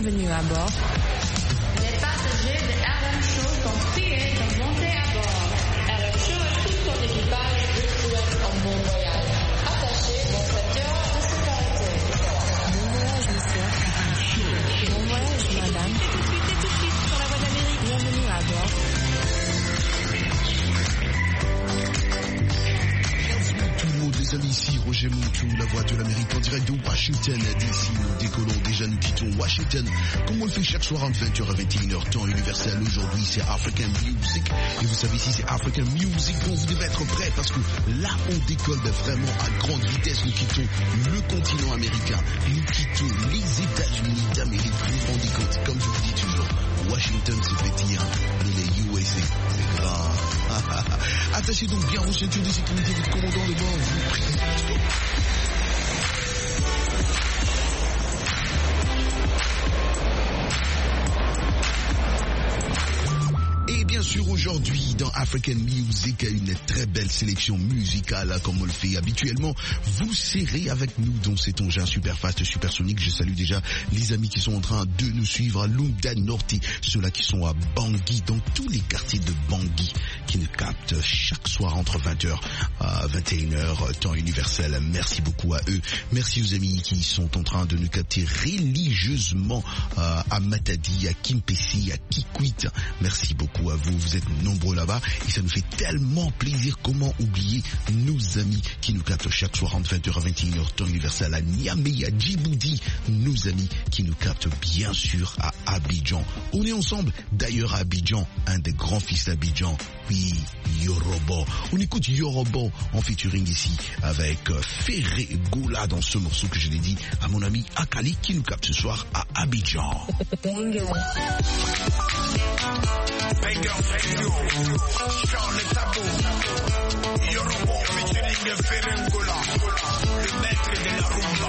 Bienvenue à bord. Les passagers de RM Show sont priés de monter à bord. RM Show et tout son équipage vous souhaitent un bon voyage. Attachez vos ceintures de sécurité. Bon voyage, monsieur. Bon voyage, madame. Et tout de suite, sur la voie d'Amérique. Bienvenue à bord. Tout le monde, les amis, ici Roger Moutou, la voix de l'Amérique en direct de Washington. D'ici, nous décollons déjà, nous quittons Washington. Comme on le fait chaque soir entre 20h à 21h, temps universel. Aujourd'hui, c'est African Music. Et vous savez, si c'est African Music, bon, vous devez être prêts parce que là, on décolle vraiment à grande vitesse. Nous quittons le continent américain. Nous quittons les États-Unis d'Amérique. Vous vous rendez compte, comme je vous dis toujours, Washington, c'est petit, hein, mais les USA, c'est grand. Attachez donc bien vos ceintures de sécurité, votre commandant de bord vous prie. Et bien sûr, aujourd'hui, dans African Music, une très belle sélection musicale, comme on le fait habituellement. Vous serrez avec nous dans cet engin super fast, supersonique. Je salue déjà les amis qui sont en train de nous suivre à Lunda Norte, ceux-là qui sont à Bangui, dans tous les quartiers de Bangui, qui nous captent chaque soir entre 20h à 21h, temps universel. Merci beaucoup à eux. Merci aux amis qui sont en train de nous capter religieusement à Matadi, à Kimpesi, à Kikwit. Merci beaucoup à vous, vous êtes nombreux là-bas et ça nous fait tellement plaisir. Comment oublier nos amis qui nous captent chaque soir entre 20h à 21h, temps universel à Niamey, à Djibouti, nos amis qui nous captent bien sûr à Abidjan. On est ensemble d'ailleurs à Abidjan, un des grands fils d'Abidjan, oui, Yorobo. On écoute Yorobo en featuring ici avec Ferré Goula dans ce morceau que je l'ai dit à mon ami Akali qui nous capte ce soir à Abidjan. Charles Tabou, Yorobo featuring Ferengola, le maître de la rumba.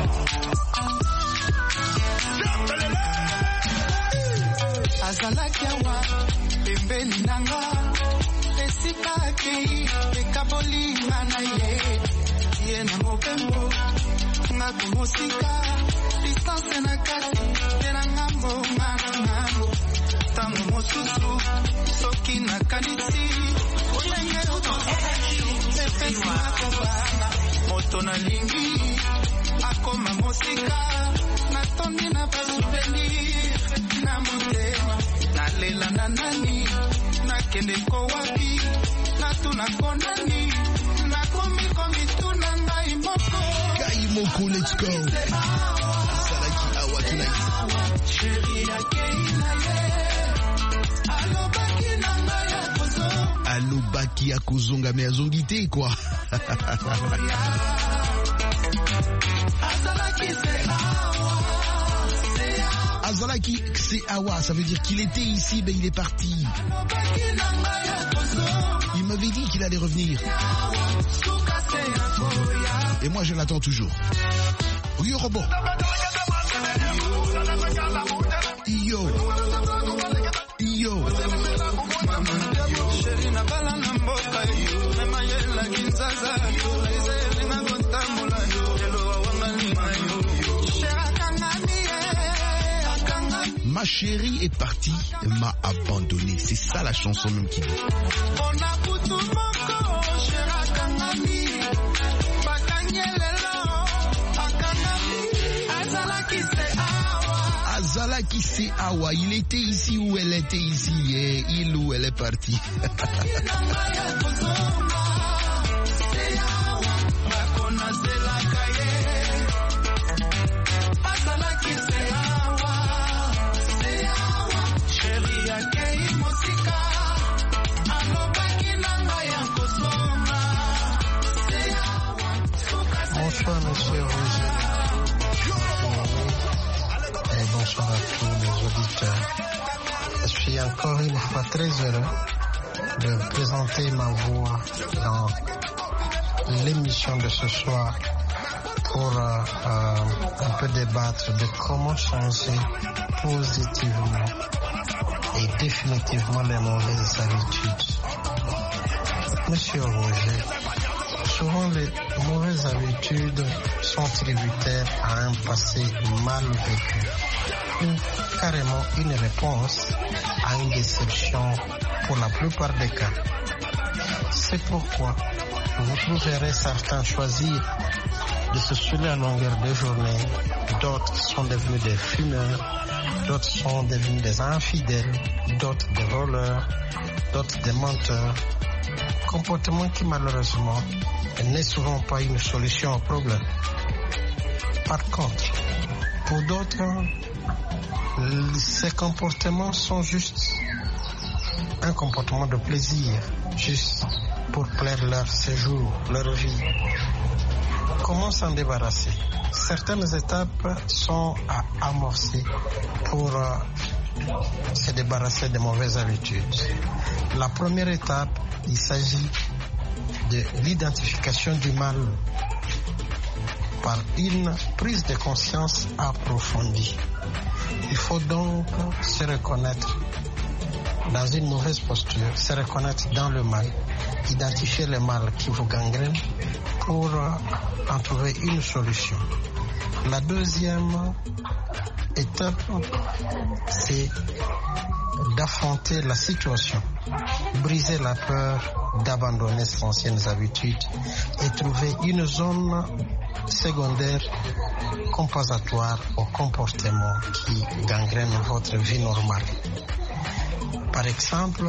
Azalaki awa pembeni nanga esika akei ekabolinga na ye ye na mobembo nga komosika distance na kati te na ngambo nga na ngambo ntango mosusu soki nakanisi olenge efesi nakobana moto nalingi akoma mosika natondi na basouvenir na motema nalela na nani nakende ko wapi natuna ko nani nakomi komituna ngai moko Kai Moko, let's go. Salaki Awa tonight. Chérie akei na ye alobaki na ngai ya kozonga Alobaki ya kozonga mais azongite quoi. azalaki se awa Azalaki c'est Awa, ça veut dire qu'il était ici, mais il est parti. alobaki na ngai ya kozonga Il m'avait dit qu'il allait revenir. suka se akoya Et moi je l'attends toujours. Yorobo. Yo. Yo. Sheri na bala na mboka mema yela kinzaza ezeli na kontamula elo wangani mayo shera kangani akangani Ma chérie est partie, m'a abandonné. C'est ça la chanson même qui dit. ona kutu moko shera kangani bakanyelelo akangani azalaki se awa Azalaki c'est Awa. Il était ici ou elle était ici. Et il ou elle est partie. Bonsoir monsieur Roger. Et bonsoir à tous les auditeurs. Je suis encore une fois très heureux de présenter ma voix dans l'émission de ce soir pour un peu débattre de comment changer positivement et définitivement les mauvaises habitudes. Monsieur Roger, souvent les mauvaises habitudes sont tributaires à un passé mal vécu ou carrément une réponse à une déception pour la plupart des cas. C'est pourquoi vous trouverez certains choisir de se saouler à longueur de journée, d'autres sont devenus des fumeurs, d'autres sont devenus des infidèles, d'autres des voleurs, d'autres des menteurs. Comportement qui malheureusement n'est souvent pas une solution au problème. Par contre, pour d'autres, ces comportements sont juste un comportement de plaisir, juste pour plaire leur séjour, leur vie. Comment s'en débarrasser? Certaines étapes sont à amorcer pour se débarrasser des mauvaises habitudes. La première étape, il s'agit de l'identification du mal par une prise de conscience approfondie. Il faut donc se reconnaître dans une mauvaise posture, se reconnaître dans le mal, identifier le mal qui vous gangrène pour en trouver une solution. La deuxième étape, c'est d'affronter la situation, briser la peur d'abandonner ses anciennes habitudes et trouver une zone secondaire compensatoire au comportement qui gangrène votre vie normale. Par exemple,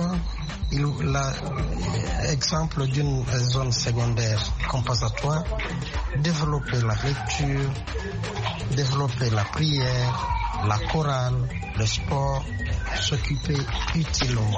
l'exemple d'une zone secondaire compensatoire, développer la lecture, développer la prière, la chorale, le sport, s'occuper utilement.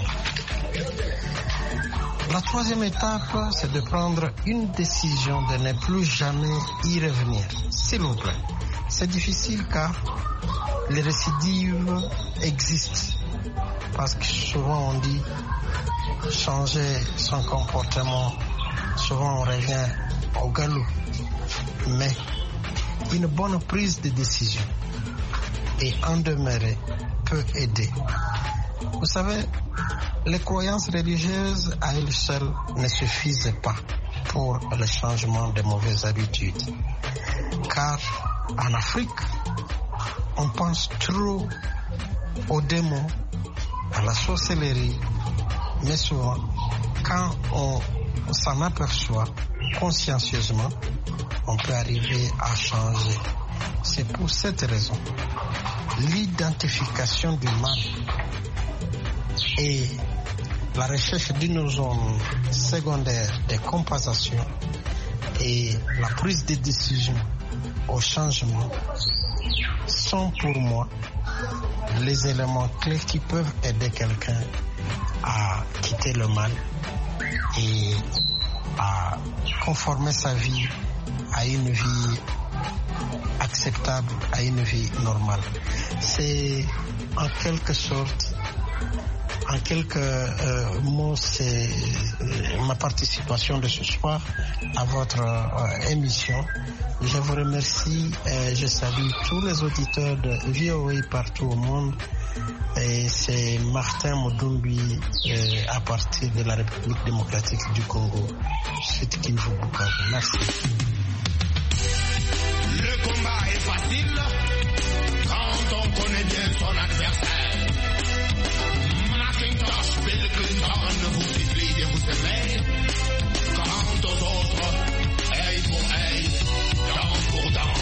La troisième étape, c'est de prendre une décision de ne plus jamais y revenir. S'il vous plaît, c'est difficile car les récidives existent. Parce que souvent on dit changer son comportement, souvent on revient au galop. Mais une bonne prise de décision et en demeurer peut aider. Vous savez, les croyances religieuses à elles seules ne suffisent pas pour le changement de mauvaises habitudes. Car en Afrique, on pense trop aux démons, à la sorcellerie, mais souvent, quand on s'en aperçoit consciencieusement, on peut arriver à changer. C'est pour cette raison, l'identification du mal et la recherche d'une zone secondaire de compensation et la prise de décision au changement sont pour moi les éléments clés qui peuvent aider quelqu'un à quitter le mal et à conformer sa vie à une vie acceptable, à une vie normale. C'est en quelque sorte, en quelques mots, c'est ma participation de ce soir à votre émission. Je vous remercie et je salue tous les auditeurs de VOA partout au monde. Et c'est Martin Modumbi à partir de la République démocratique du Congo, Sud Kivu, Bukavu. Merci. Le combat est facile quand on connaît bien son adversaire. Macintosh, Bill Clinton, vous supplie de vous aimer. Quant aux autres, œil pour œil, dent pour dent.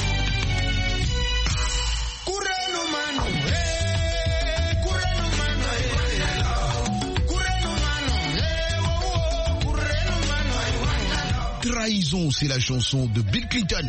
Courez-nous, mano, courez-nous, mano, courez-nous, mano, courez-nous, mano. Trahison, c'est la chanson de Bill Clinton.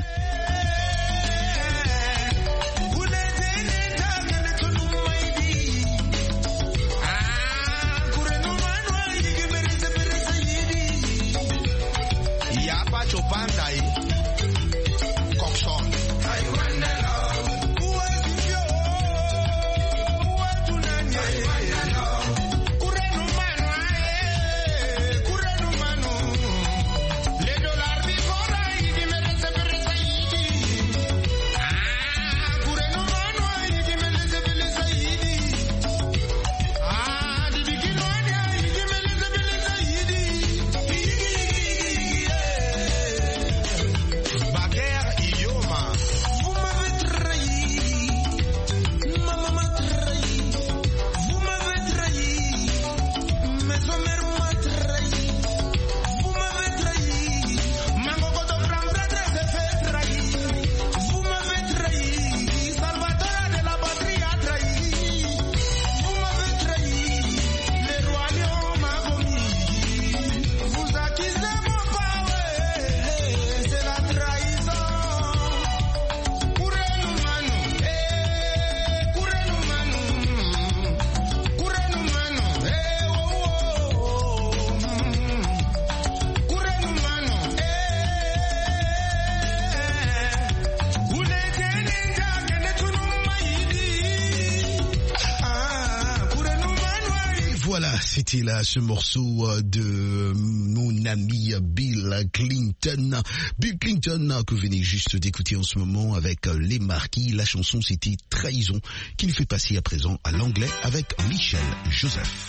C'était là ce morceau de mon ami Bill Clinton. Bill Clinton que vous venez juste d'écouter en ce moment avec Les Marquis. La chanson c'était Trahison qu'il fait passer à présent à l'anglais avec Michel Joseph.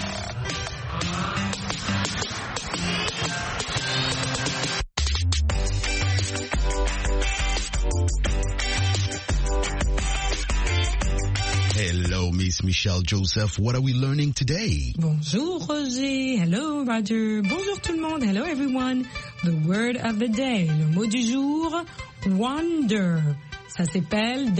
Hello, Miss Michelle Joseph. What are we learning today? Bonjour Roger. Hello Roger. Bonjour tout le monde. Hello everyone. The word of the day. Le mot du jour, wonder. Ça s'appelle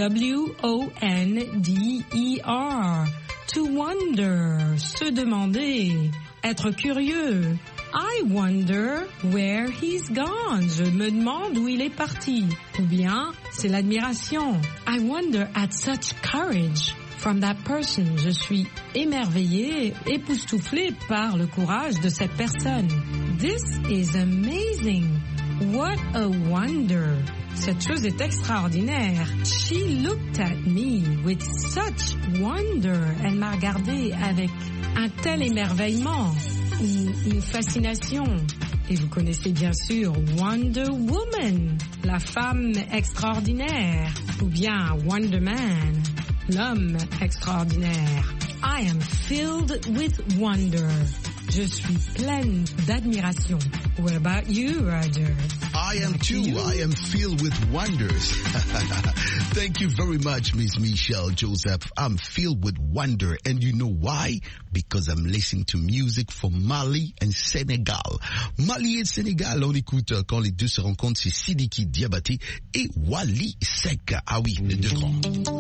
W-O-N-D-E-R. To wonder. Se demander. Être curieux. I wonder where he's gone. Je me demande où il est parti. Ou bien, c'est l'admiration. I wonder at such courage. From that person, je suis émerveillée, époustouflée par le courage de cette personne. This is amazing. What a wonder. Cette chose est extraordinaire. She looked at me with such wonder. Elle m'a regardée avec un tel émerveillement, une fascination. Et vous connaissez bien sûr Wonder Woman, la femme extraordinaire, ou bien Wonder Man, l'homme extraordinaire. I am filled with wonder. Je suis pleine d'admiration. What about you, Roger? I am too. I am filled with wonders. Thank you very much, Miss Michelle Joseph. I'm filled with wonder. And you know why? Because I'm listening to music from Mali and Senegal. Mali et Sénégal, on écoute quand les deux se rencontrent, c'est Sidiki Diabaté et Wally Seck. Ah oui, les deux grands.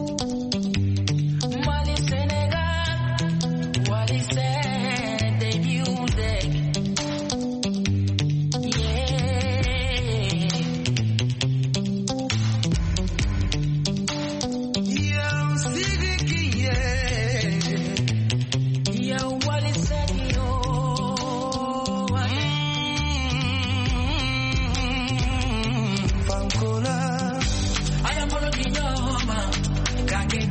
Mali, Sénégal, Wally Seck. I am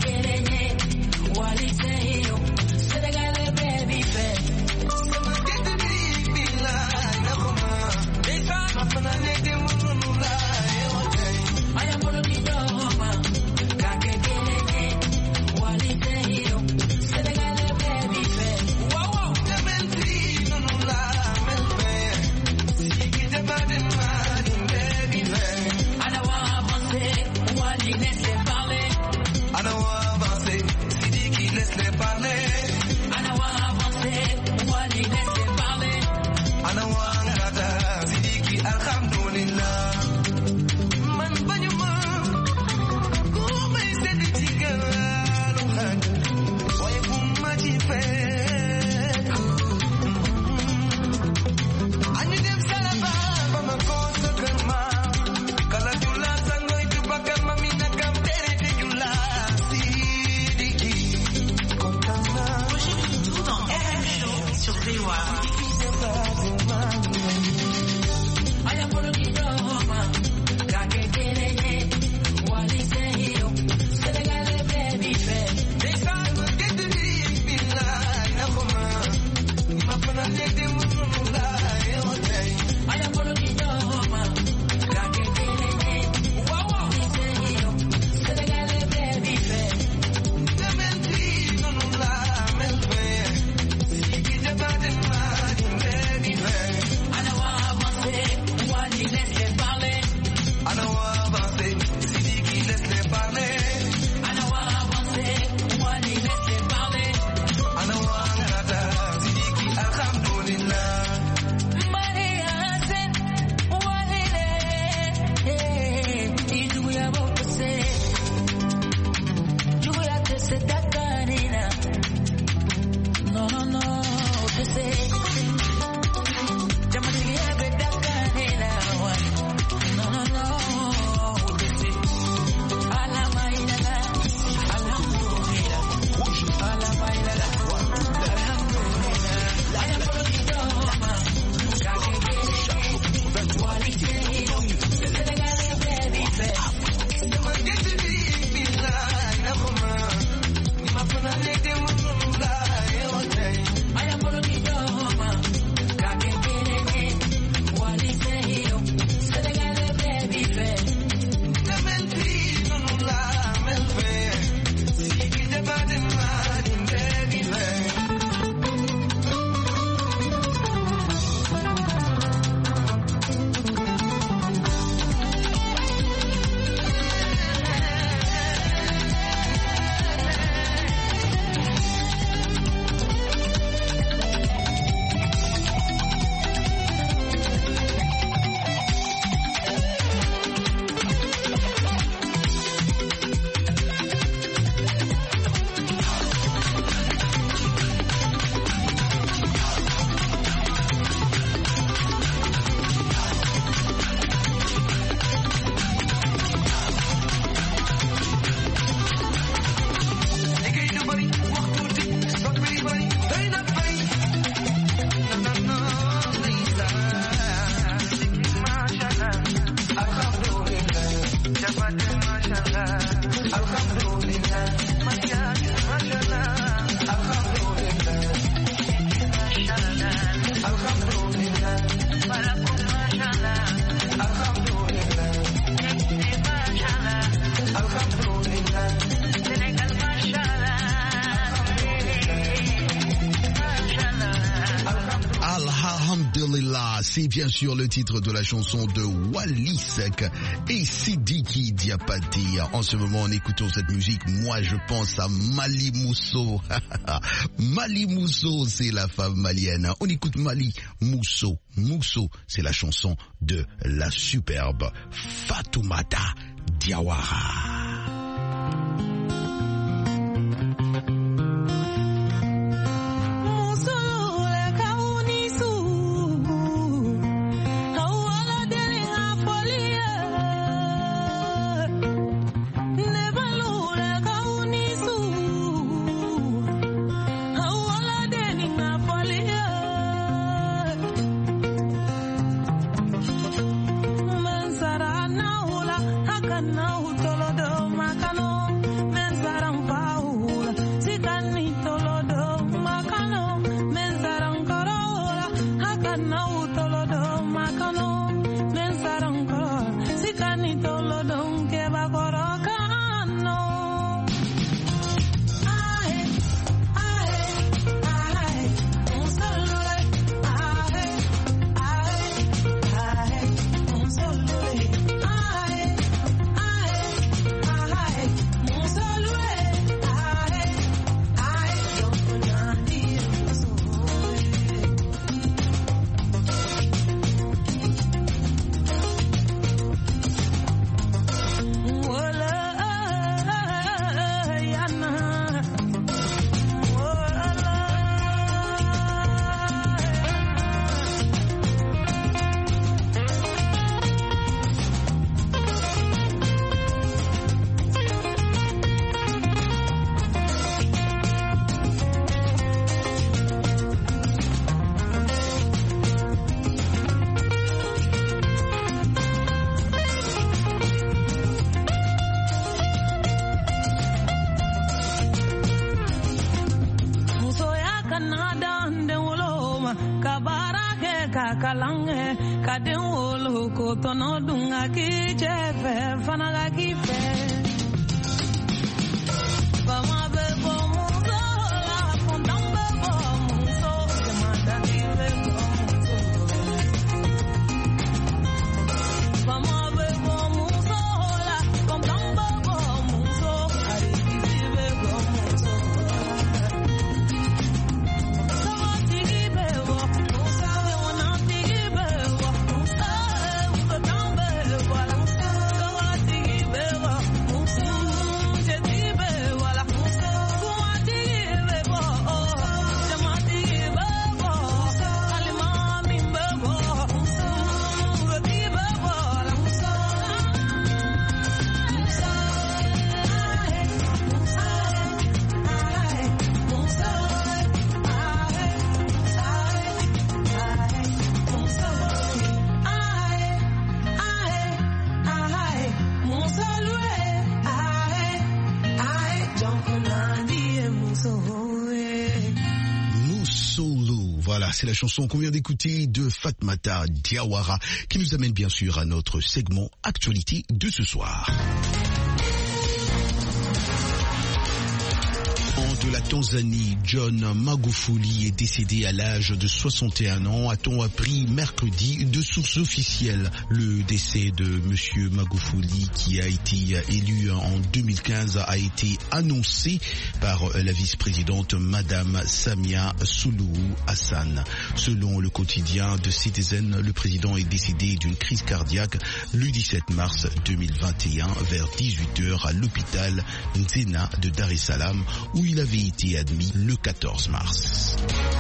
Alhamdulillah, c'est bien sûr le titre de la chanson de Wally Seck et Sidiki Diabaté. En ce moment, en écoutant cette musique, moi je pense à Mali Mousso. Mali Mousso, c'est la femme malienne. On écoute Mali Mousso. Mousso, c'est la chanson de la superbe Fatoumata Diawara. Kalange kaden wolo ko tono dunga ki chefe fanaga ki fe Bama be bo muso la kondang be bo muso jamada ki be bo muso Bama be bo muso la kondang be bo muso ari ki be bo muso Voilà, c'est la chanson qu'on vient d'écouter de Fatoumata Diawara qui nous amène bien sûr à notre segment Actualité de ce soir. De la Tanzanie, John Magufuli est décédé à l'âge de 61 ans, a-t-on appris mercredi de sources officielles. Le décès de monsieur Magufuli, qui a été élu en 2015, a été annoncé par la vice-présidente madame Samia Suluhu Hassan. Selon le quotidien de Citizen, le président est décédé d'une crise cardiaque le 17 mars 2021 vers 18h à l'hôpital Nzena de Dar es Salaam, où il avait été admis le 14 mars.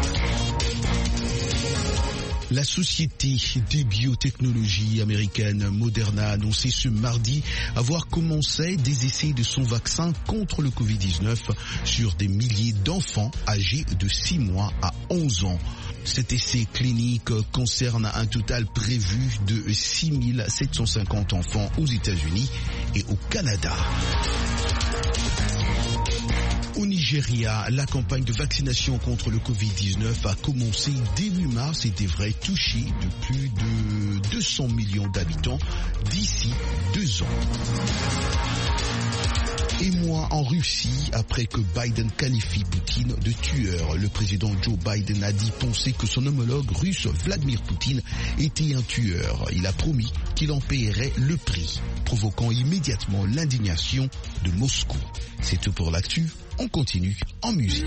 La société des biotechnologies américaine Moderna a annoncé ce mardi avoir commencé des essais de son vaccin contre le Covid-19 sur des milliers d'enfants âgés de 6 mois à 11 ans. Cet essai clinique concerne un total prévu de 6750 enfants aux États-Unis et au Canada. Au Nigeria, la campagne de vaccination contre le Covid-19 a commencé début mars et devrait toucher de plus de 200 millions d'habitants d'ici 2 ans. Émoi en Russie après que Biden qualifie Poutine de tueur. Le président Joe Biden a dit penser que son homologue russe Vladimir Poutine était un tueur. Il a promis qu'il en paierait le prix, provoquant immédiatement l'indignation de Moscou. C'est tout pour l'actu. On continue en musique.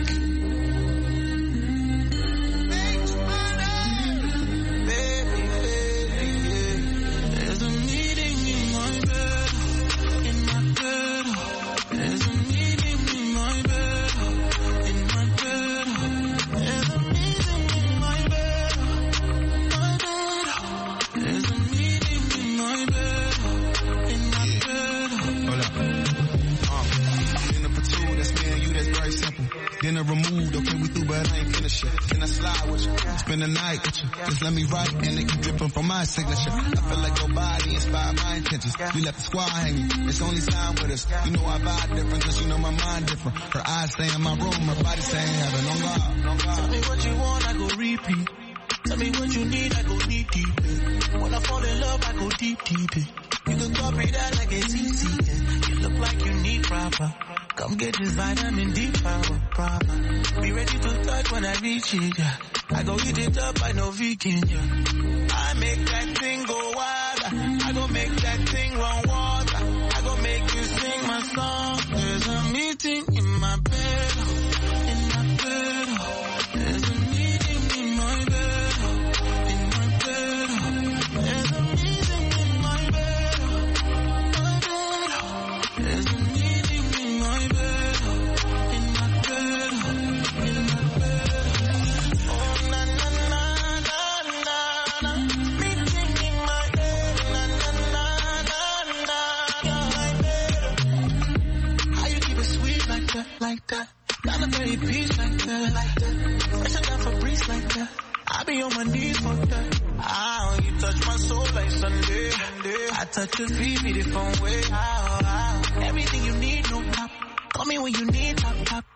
Dinner removed, okay, we through, but I ain't finished yet. Can I slide with you? Spend the night with you. Just let me write, and it keep dripping from my signature. I feel like your body inspired my intentions. You left the squad hanging, it's only time with us. You know I vibe different, cause you know my mind different. Her eyes stay in my room, her body stay in heaven, on God. Tell me what you want, I go repeat. Tell me what you need, I go deep, deep. When I fall in love, I go deep, deep. You can copy that like it's easy. You look like you need proper. Come get this vitamin D power, proper. Be ready to touch when I reach it, yeah. I go eat it up, I know vegan, yeah. I make that thing go wild. I go make that thing run water. I go make you sing my song. There's a meeting in my bed, in my bed. There's a meeting in my bed, in my bed. There's a meeting in my bed, my bed. There's a meeting in my bed, in my bed, in my bed. Oh na na na na na, meeting in my bed, na na na na na, my bed. How you keep it sweet like that, like that? Not a very peace like that, like that. Fresh out for breeze like that. I be on my knees for that. Ah, you touch my soul like Sunday. I touch your feet, be the phone way. Everything you need, no pop. Call me when you need top, top.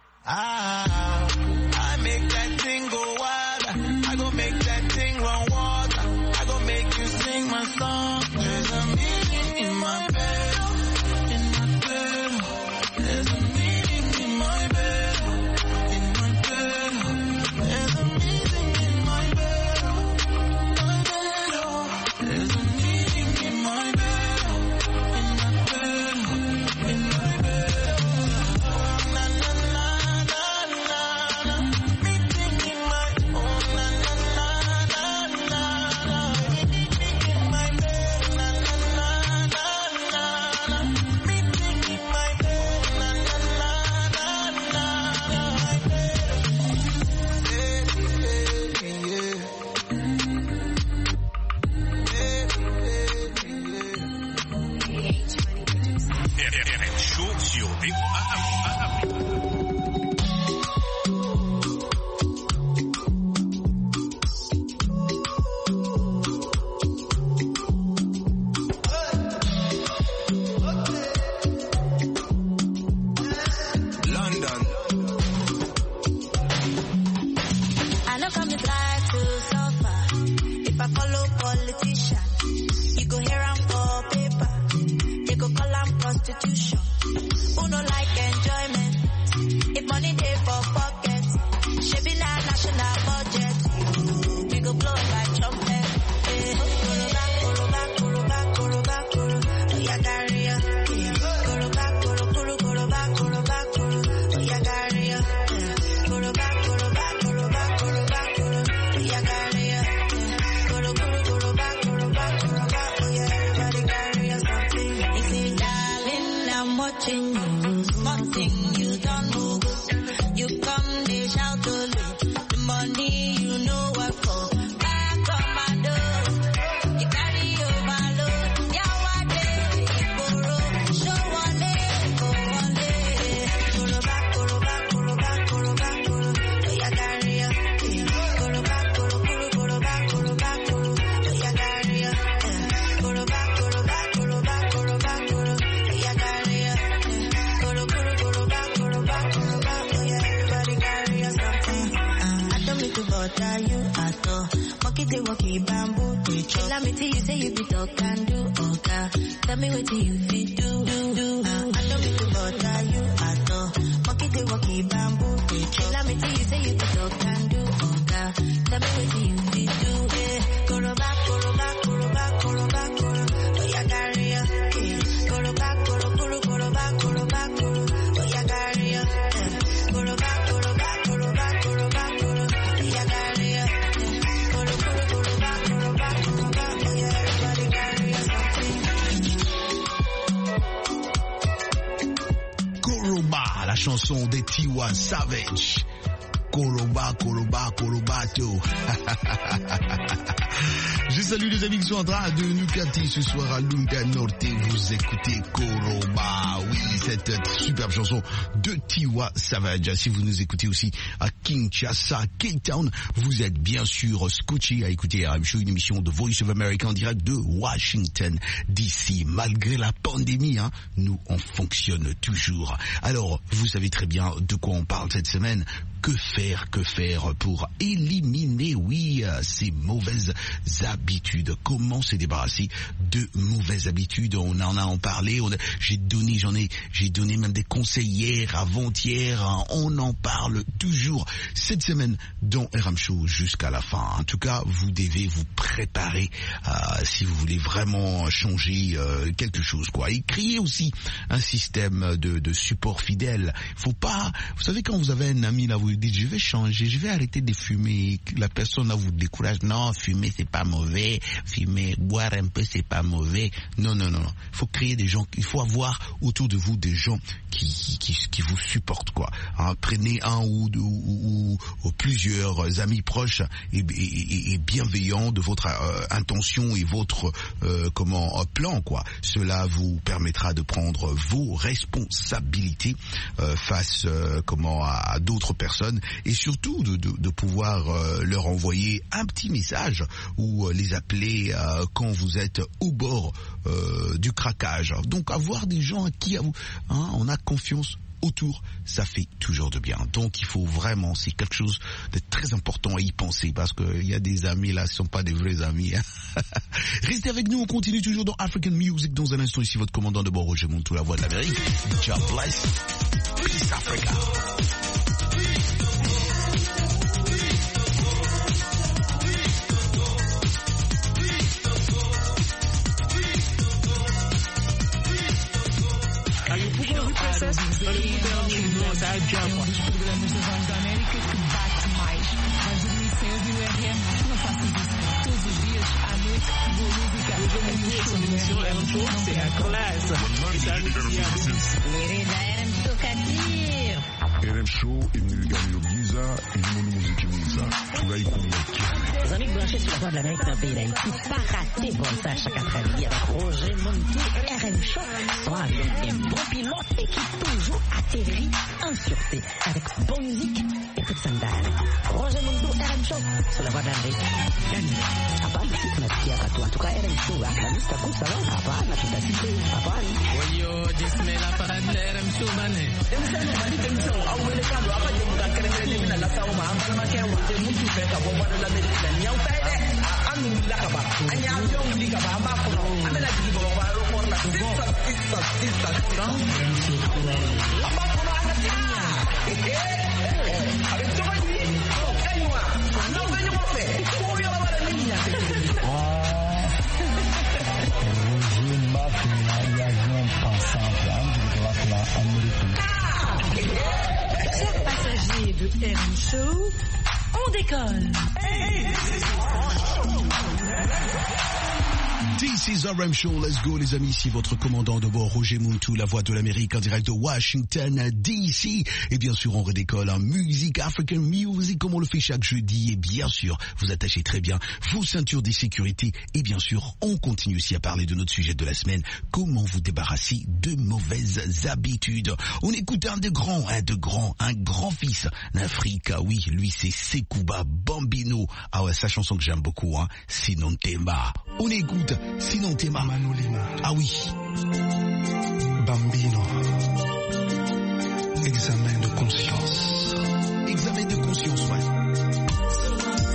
I make that thing go wild. I go make that thing run water. I go make you sing my song. There's a meaning in my bed, in my bed. There's a meaning in my bed, in my bed. There's a meaning in my bed, my bed. There's a meaning in my bed, in my bed, in my bed. Oh na na na na na, meeting in my, oh na na na na na, meeting in my bed, na na na na na, meeting in my bed, na na na na na, my bed. Show sur VOA Afrique. London. I know come to try to suffer. If I follow politician, you go hear am for paper. They go call am prostitution. Who no like enjoyment? If money dey for pocket, shebi na national budget. We go blow like trumpet. Koroba, koroba, koroba, koroba, koro. Oya carry ya. Koroba, koro, koro, koroba, koroba, koro. Oya carry ya. Koroba, koroba, koroba, koroba, koro. Oya carry ya. Koro, koro, koroba, koroba, koroba. Oya everybody carry ya something. He say, darling, I'm watching you. Small thing you don't move. You come, they shout to me. The money you know what for. Back on my door. You carry overload. Yawade, Ikoro. Show one day, go one day. Koroba, koroba, koroba, koroba, koro. Oya carry ya. Koroba, koro, bother you at all. Monkey they walkie bamboo they chop. Tell me till you say you be talk and do, okay. Tell me what you fit do. I don't be to bother you at all. Monkey they walkie bamboo they chop. Tell me till you say you be talk and do, okay. Tell me what you fit do. Go back, go back, go back, go back, go back. Oh yeah, carry ya. Go back, go back, go back, go back, go. Oh yeah, carry ya. Go back, go back, go back, go back, go. Oh yeah, carry ya. Go back, go back, go back. Oh yeah, everybody carry ya something. Koroba, la chanson de Tiwa Savage. Koroba, Koroba, Korobato. Je salue les amis qui sont en train de nous capter ce soir à Lunga Norte. Vous écoutez Koroba. Oui, cette superbe chanson de Tiwa Savage. Si vous nous écoutez aussi à Kinshasa, Cape Town, vous êtes bien sûr scotché à écouter RM Show, une émission de Voice of America en direct de Washington DC. Malgré la pandémie, nous on fonctionne toujours. Alors, vous savez très bien de quoi on parle cette semaine. Que faire pour éliminer, oui, ces mauvaises habitudes? Comment se débarrasser de mauvaises habitudes? On en a parlé, j'ai donné même des conseils hier, avant-hier, on en parle toujours cette semaine dans RM Show jusqu'à la fin. En tout cas, vous devez vous préparer si vous voulez vraiment changer quelque chose, quoi. Et créer aussi un système de support fidèle. Faut pas, vous savez, quand vous avez un ami là, vous dites je vais changer, je vais arrêter de fumer, la personne là vous décourage, non, fumer c'est pas mauvais, fumer, boire un peu c'est pas mauvais, non, il faut créer des gens, il faut avoir autour de vous des gens qui vous supportent, quoi. Prenez un ou plusieurs amis proches et bienveillants de votre intention et votre plan, quoi. Cela vous permettra de prendre vos responsabilités face à d'autres personnes et surtout de pouvoir leur envoyer un petit message ou les appeler quand vous êtes au bord du craquage. Donc avoir des gens à qui on a confiance autour, ça fait toujours de bien. Donc il faut vraiment, c'est quelque chose de très important à y penser parce qu'il y a des amis là, ce ne sont pas des vrais amis. Restez avec nous, on continue toujours dans African Music. Dans un instant ici, votre commandant de bord, Roger Montou, la voix de l'Amérique. God bless. Peace Africa. Dos programas da Voz da América que bate mais. Vais dormir cedo e o RM não faças isso. Todos os dias, à noite, boa música. RM Show imeniganyogiza inimonumuzikimiza tunaikumikia. Les amis branchés sur la Voix de l'Amérique dans le pays d'Haïti, pas rater bon ça chaque après-midi avec Roger Montou et RM Show. Soit avec un bon pilote et qui toujours atterrit en sûreté avec bonne musique et toute sandale. Roger Montou, RM Show sur la Voix de l'Amérique. Hapana, tunasikia watu. En tout cas, RM Show, la lista kusa wala hapana, tutasikia hapana. Wayo, jismela para RM Show bane. Awelekando apa je muda kere mina la sawo ma ambal ma ke wote mutu fe ka bo wala la meri la nyaw tay de anu la ka ba anya yo ndi ka ba ba ko amela di bo ba ro ko la sista aba ko na nya ave to ba ni kaiwa no ba ni mo fe ko yo ba la niña Chers passagers de RM Show, on décolle. This is RM Show, let's go les amis, ici votre commandant de bord Roger Montou, la voix de l'Amérique en direct de Washington DC. Et bien sûr on redécolle en musique, African Music comme on le fait chaque jeudi. Et bien sûr vous attachez très bien vos ceintures de sécurité. Et bien sûr on continue aussi à parler de notre sujet de la semaine, comment vous débarrasser de mauvaises habitudes. On écoute un grand fils d'Afrique, oui lui c'est Sekouba Bambino. Ah ouais, sa chanson que j'aime beaucoup, Sinon Tema. On écoute Sinon Tema. Manolima. Ah oui. Bambino. Examen de conscience. Examen de conscience, ouais.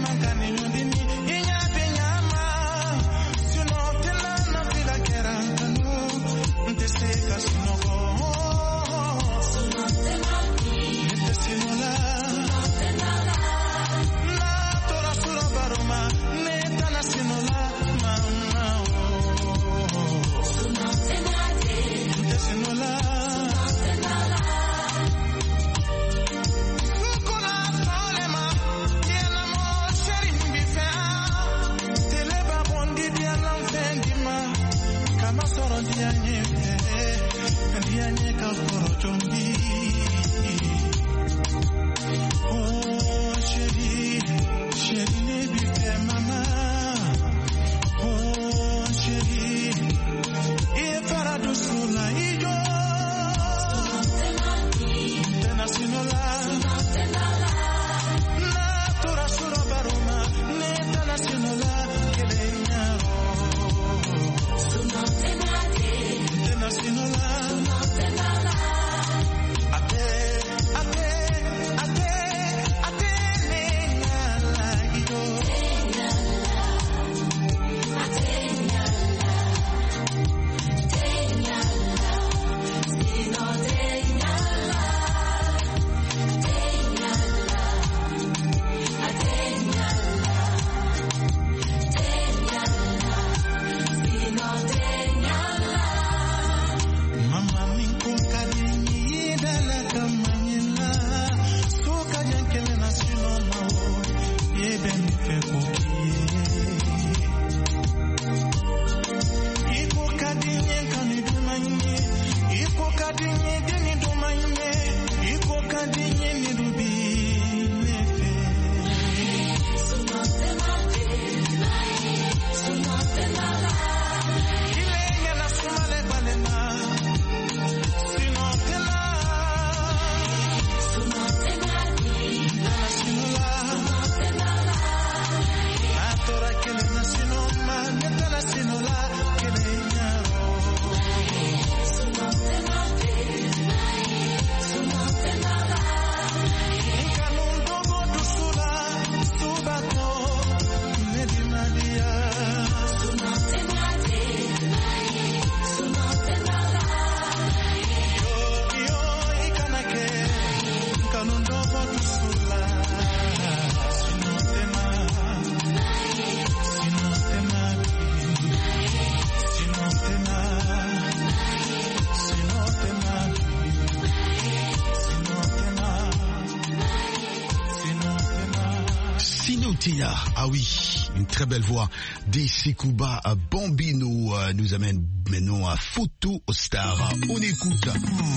Ah oui, une très belle voix des Sekouba Bambino nous amène maintenant à Photo Star. On écoute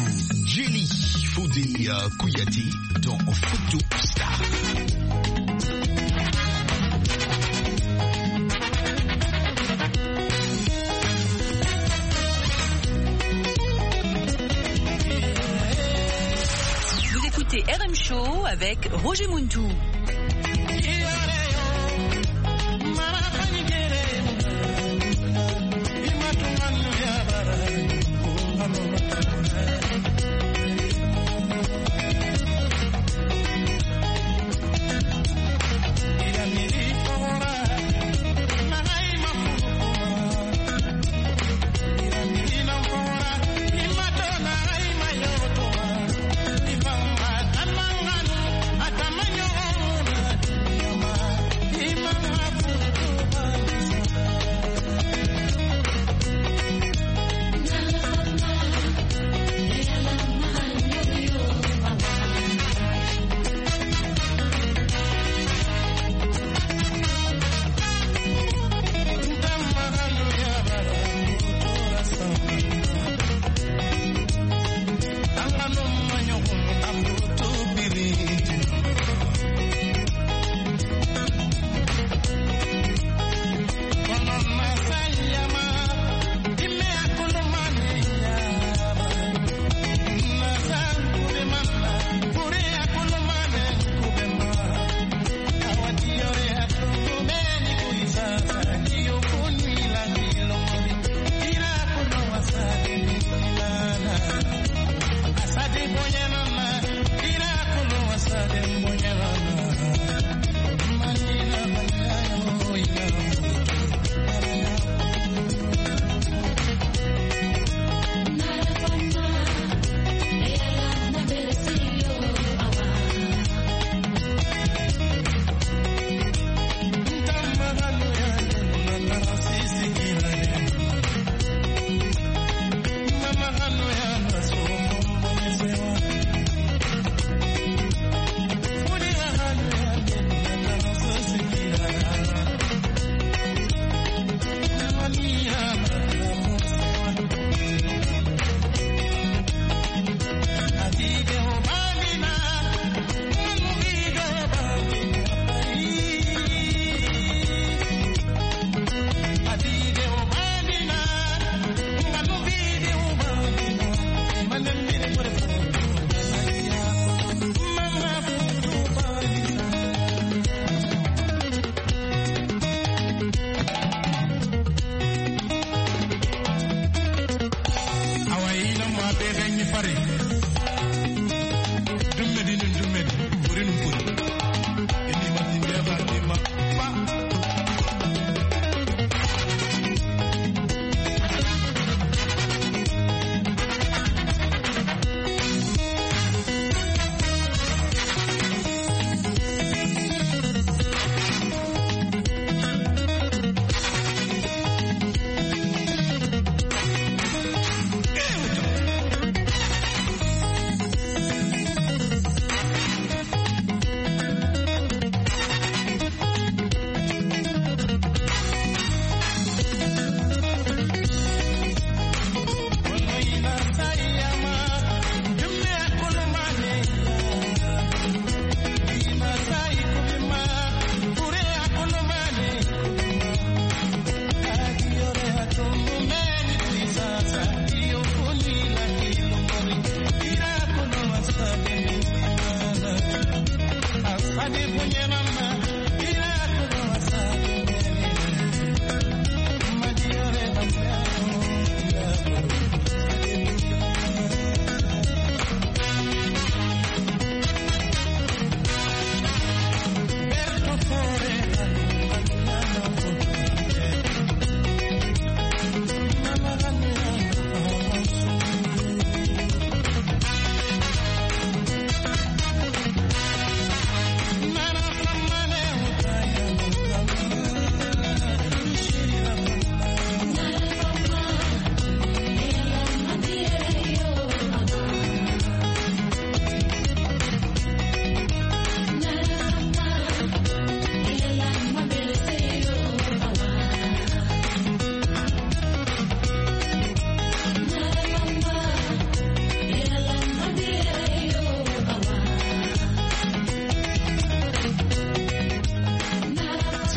Jelly Fodé Kouyaté dans Photo Star. Vous écoutez RM Show avec Roger Muntou. Atamanyo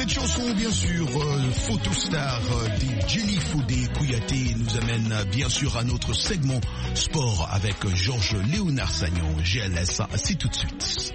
Cette chanson, bien sûr, Photostar des Jenny Fodé Kouyaté nous amène bien sûr à notre segment sport avec Georges Léonard Sagnon. GLS, c'est tout de suite.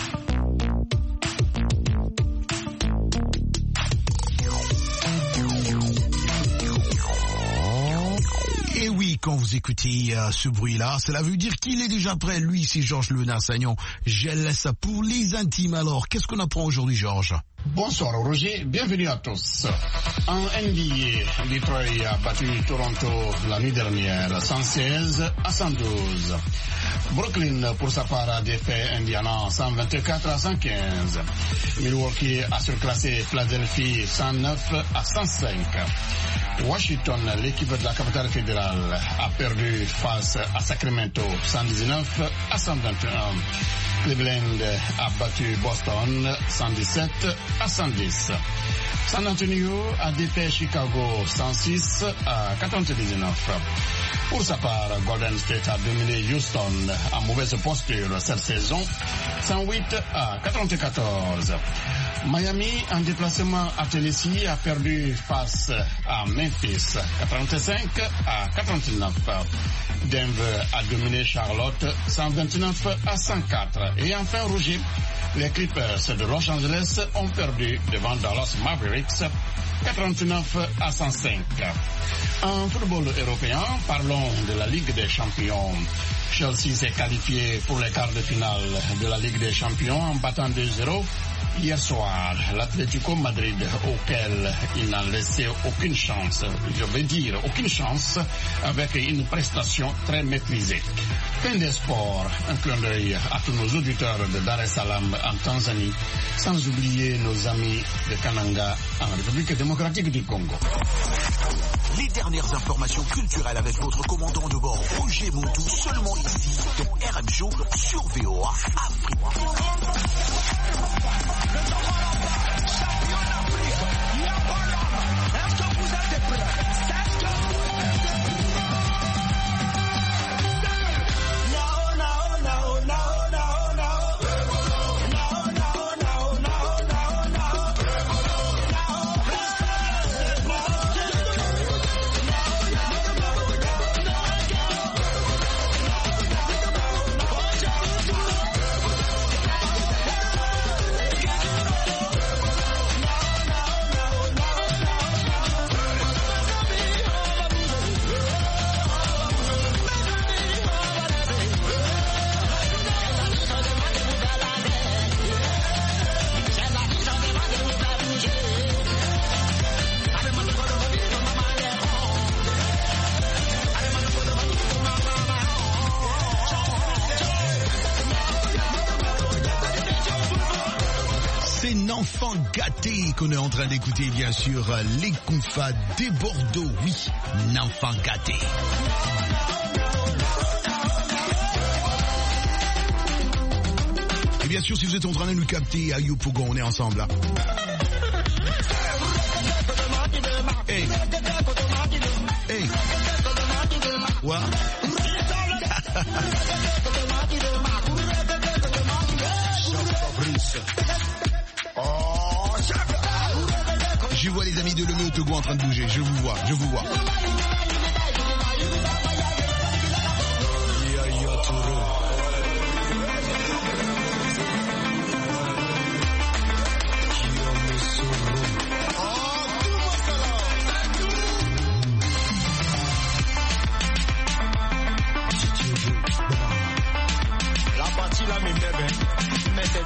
Et oui, quand vous écoutez ce bruit-là, cela veut dire qu'il est déjà prêt. Lui, c'est Georges Léonard Sagnon. GLS pour les intimes. Alors, qu'est-ce qu'on apprend aujourd'hui, Georges? Bonsoir Roger, bienvenue à tous. En NBA, Detroit a battu Toronto la nuit dernière 116 à 112. Brooklyn, pour sa part, a défait Indiana 124 à 115. Milwaukee a surclassé Philadelphie 109 à 105. Washington, l'équipe de la capitale fédérale, a perdu face à Sacramento 119 à 121. Cleveland a battu Boston 117 à 110. San Antonio a défait Chicago 106 à 99. Pour sa part, Golden State a dominé Houston en mauvaise posture cette saison 108 à 94. Miami, en déplacement à Tennessee, a perdu face à Memphis 85 à 89. Denver a dominé Charlotte 129 à 104. Et enfin, Roger, les Clippers de Los Angeles ont perdu devant Dallas Mavericks 89 à 105. En football européen, parlons de la Ligue des Champions. Chelsea s'est qualifié pour les quarts de finale de la Ligue des Champions en battant 2-0 hier soir l'Atlético Madrid, auquel il n'a laissé aucune chance, je veux dire aucune chance, avec une prestation très maîtrisée. Fin des sports, un clin d'œil à tous nos auditeurs de Dar es Salaam en Tanzanie, sans oublier nos amis de Kananga en République démocratique du Congo. Les dernières informations culturelles avec votre commandant de bord Roger Montou, seulement ici dans RM Show sur VOA Afrique. Enfant gâté qu'on est en train d'écouter, bien sûr, les Koufas des Bordeaux. Oui, N'enfant gâté. Et bien sûr, si vous êtes en train de nous capter à Yopougon, on est ensemble là. Hey. Hey. What? Je vois les amis de Lemay au Togo en train de bouger, je vous vois. La partie là, mettez-vous.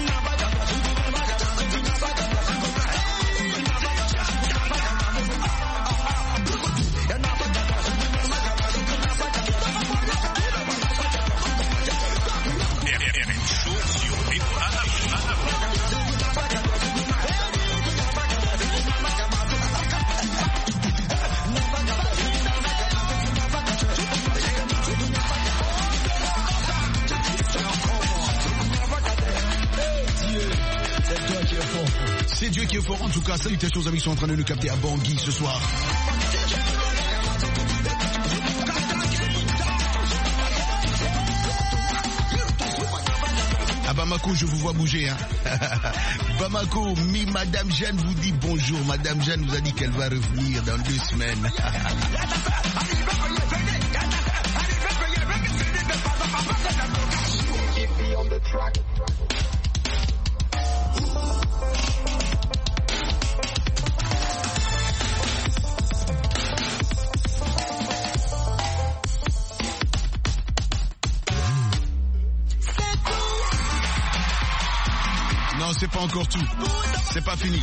C'est Dieu qui est fort. En tout cas, salutations aux amis qui sont en train de nous capter à Bangui ce soir. À Bamako, je vous vois bouger. Hein. Bamako, Madame Jeanne vous dit bonjour. Madame Jeanne vous a dit qu'elle va revenir dans 2 semaines. Non, c'est pas encore tout. C'est pas fini.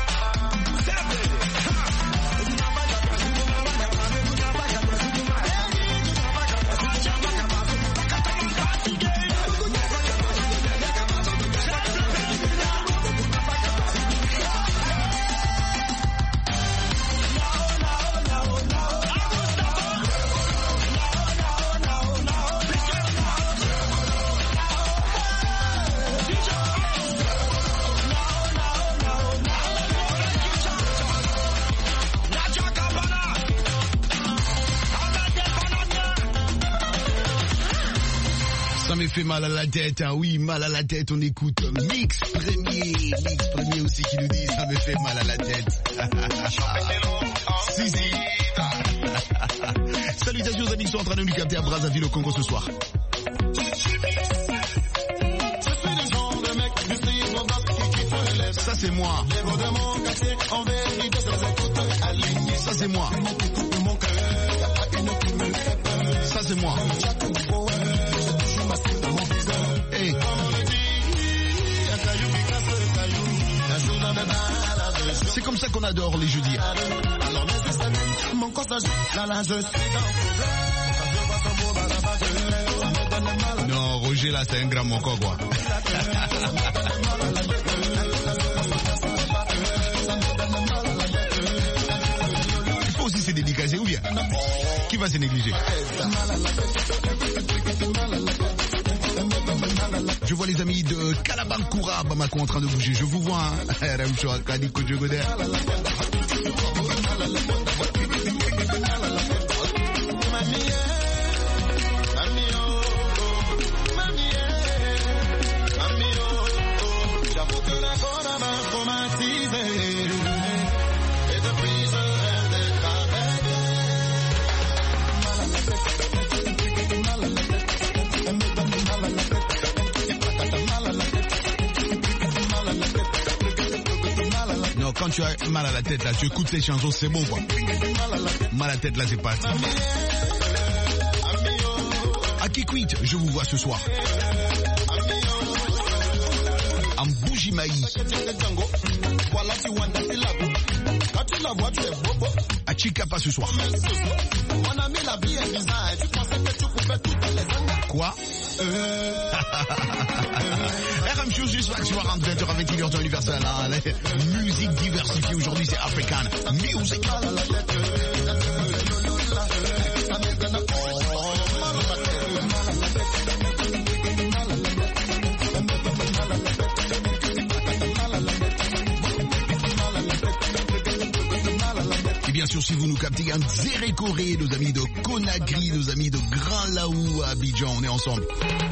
Ça me fait mal à la tête, hein. Oui, mal à la tête, on écoute Mix Premier aussi qui nous dit ça me fait mal à la tête. Si. Salutations aux amis qui sont en train de nous capter à Brazzaville au Congo ce soir. Ça c'est moi. Ça c'est moi. Ça c'est moi. Hey. C'est comme ça qu'on adore les jeudis. Non, Roger là c'est un grand monco quoi. Il faut aussi se dédicacer ou bien qui va se négliger? Je vois les amis de Kalabankoura, Bamako en train de bouger. Je vous vois, hein. Quand tu as mal à la tête là, tu écoutes ces chansons, c'est bon quoi. Mal à la tête là, c'est parti. À Kikwit, je vous vois ce soir. En Bougimaï. À Chikapa ce soir. Quoi? RM Show juste chaque soir entre 20h avec Liberté Universelle. Hein. La musique diversifiée aujourd'hui c'est African Music. Et bien sûr, si vous nous captez en Zérékoré, nos amis de Conakry, nos amis de Grand Laou à Abidjan, on est ensemble.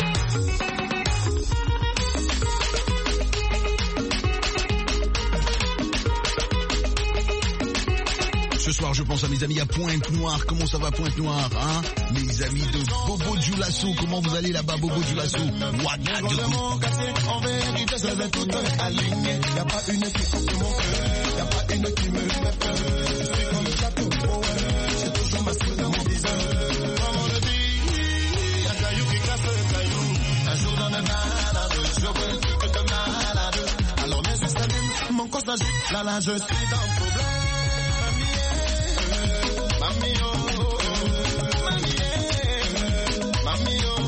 Ce soir, je pense à mes amis à Pointe-Noire. Comment ça va, Pointe-Noire, hein? Mes amis de Bobo Dioulasso. Comment vous allez là-bas, Bobo Dioulasso? Ouagadougou. En vérité, je les ai toutes alignées. Y'a pas une qui coupe mon cœur. Y'a pas une qui me fait peur. Je suis comme le château poète. J'ai toujours ma cible dans mon viseur. Comme on le dit, y'a caillou qui casse le caillou. Un jour dans le malade, je veux un truc de malade. Alors mes yeux s'allument, mon corps s'agite. Là, je suis dans le problème. Mami, oh, mami, mami, oh.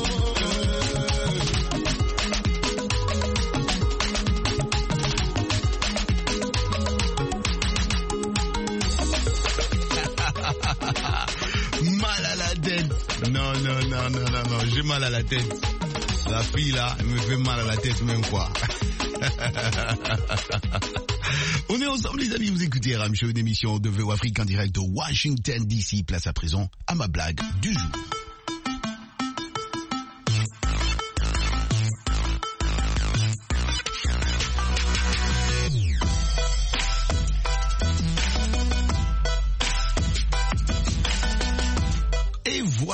Mal à la tête. Non, j'ai mal à la tête. La fille là, elle me fait mal à la tête même quoi. On est ensemble les amis, vous écoutez RM Show, une émission de VO Afrique en direct de Washington DC. Place à présent à ma blague du jour.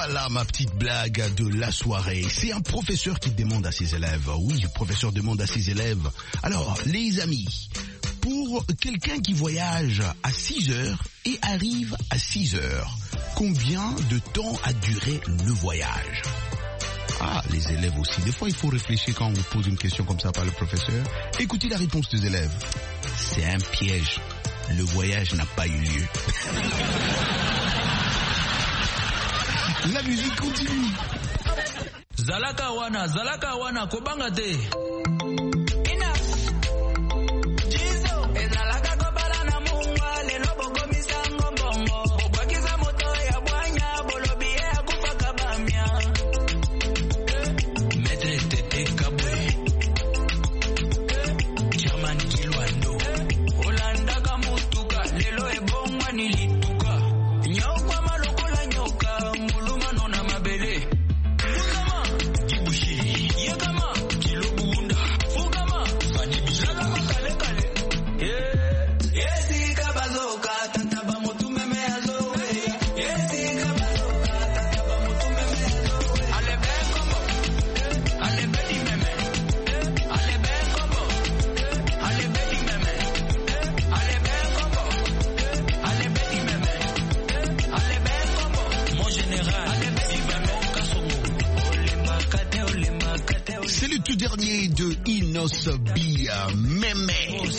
Voilà ma petite blague de la soirée. C'est un professeur qui demande à ses élèves. Oui, le professeur demande à ses élèves. Alors, les amis, pour quelqu'un qui voyage à 6 heures et arrive à 6 heures, combien de temps a duré le voyage? Ah, les élèves aussi. Des fois, il faut réfléchir quand on vous pose une question comme ça par le professeur. Écoutez la réponse des élèves. C'est un piège. Le voyage n'a pas eu lieu. La musique continue. Zalaka wana, kobanga te. Dernier de Inos B, Meme.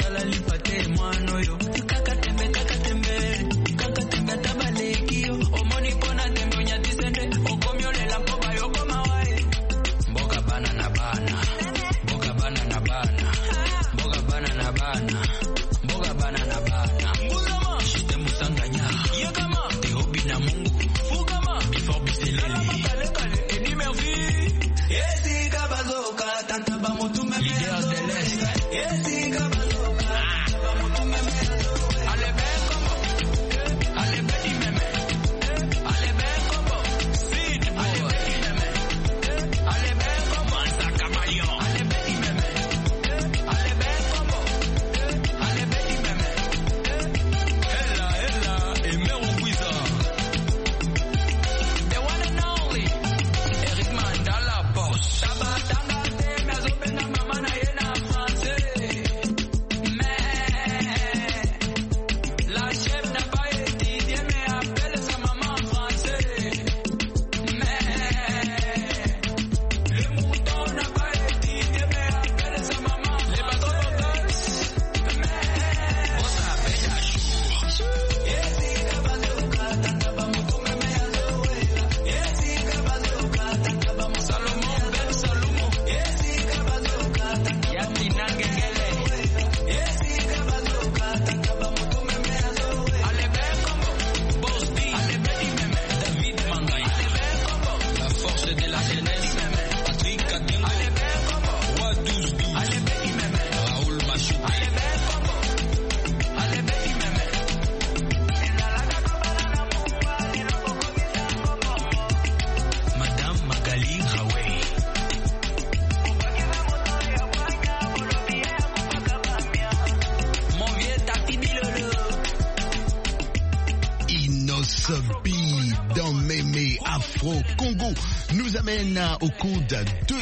Dans Mémé Afro Congo nous amène au code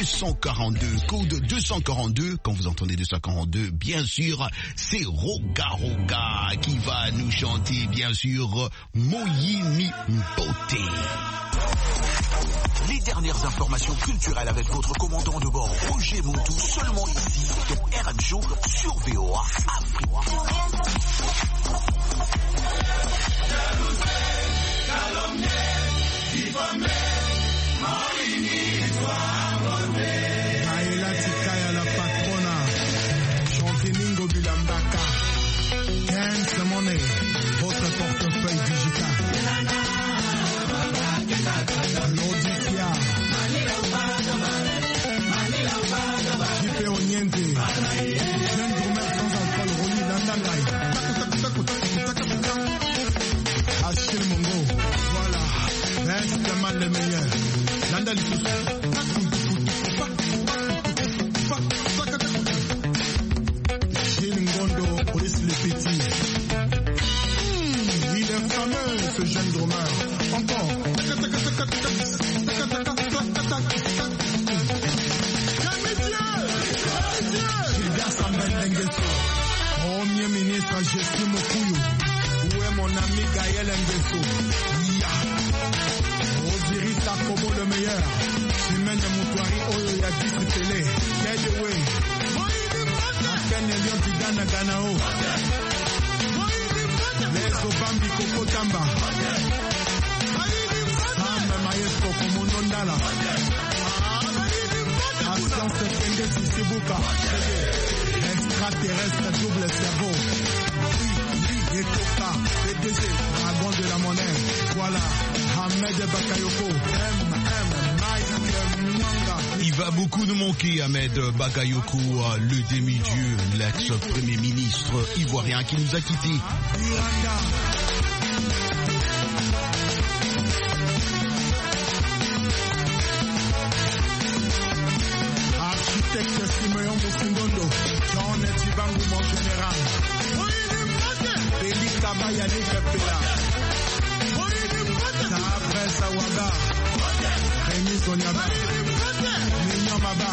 242. Code 242, quand vous entendez 242, bien sûr, c'est Roga Roga qui va nous chanter, bien sûr, Moyini Mbote. Les dernières informations culturelles avec votre commandant de bord, Roger Montou, seulement ici, dans RM Show, sur VOA Afrique. Gaila Tikaya la patrona, Chantiningo Bilambaka, Dance Money, votre portefeuille digital. L'Odicia, Jipe Onyente, jeune gourmet sans alcool, Roli Landangai, Achille Mongo, voilà, Dance mal le meilleur. Landali Ngondo, Brice le Petit. Il est fameux ce jeune drummer. Encore. Jessie Mokuyu. Où est mon ami Gaël Mbesso? Osiris Akobo le meilleur. Humaine Moutouari Oyo Yadis Télé. Kedeway. Aken Elion Tidana Ganao. Les Obambi Koko Tamba. Sam Maestro Komono Ndala. Assance Kende Sisibuka. Extraterrestre double cerveau. Oui, Ekoka, PDG, dragon de la monnaie. Voilà, Ahmed Bakayoko. Il va beaucoup nous manquer, Ahmed Bakayoko, le demi-dieu, l'ex-premier ministre ivoirien qui nous a quittés. Architecte Simeon Boussindondo, John Etibangu, mon général. Félix Kabayani Kepela. Sabre Sawaga. Rémi Sonyaba. Mignon Maba.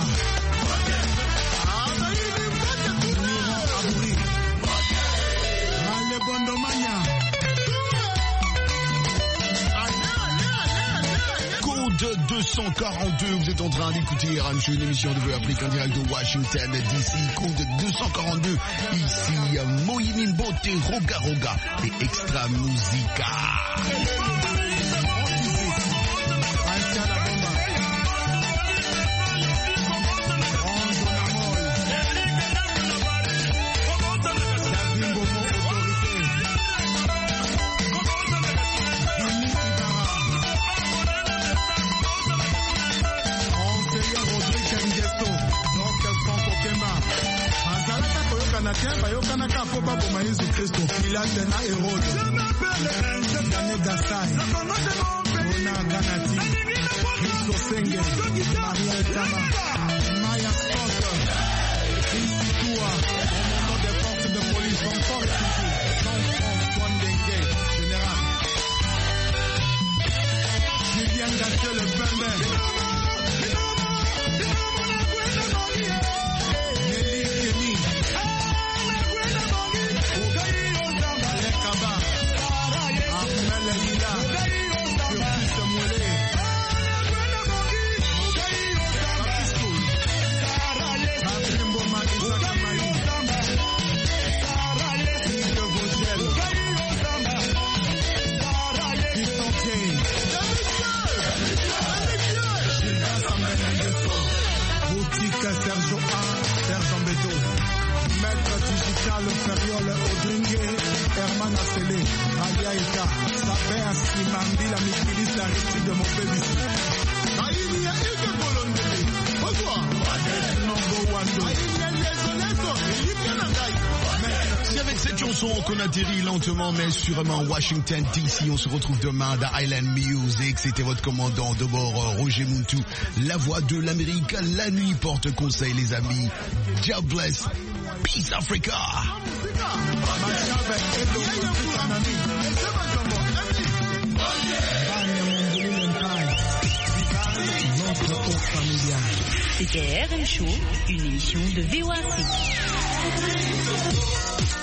Mignon Abouri. Ale Bondomania. Code 242, vous êtes en train d'écouter RMC, une émission de Vue Afrique en direct de Washington DC. Code 242, ici Moïmin Bote, Roga Roga et Extra Musica. Pilate na Herode. Dane Gasai. Mona Ganati. Christo Senge. Maria Etama. Maya Scott. Institua. Au moment des forces de police, encore toujours. Jean-François Ndengue, général. Julien Gattier, le Bembe. Sergio A, Sergio Beto, Maître Digital Feriol Odringue, Herman Assele, Alia Eka, Saber Simambi, la Mikilis, la Récit de mon bébé. Aïnia Eke Bolondele, bonsoir. Nombo Wando, Aïnia Lesoneso, Libyan Andaï. C'est avec cette chanson qu'on atterrit lentement mais sûrement Washington DC. On se retrouve demain dans Island Music. C'était votre commandant de bord Roger Muntu, la voix de l'Amérique. La nuit porte conseil les amis. God bless. Peace Africa. C'était RM Show, une émission de VOA Afrique.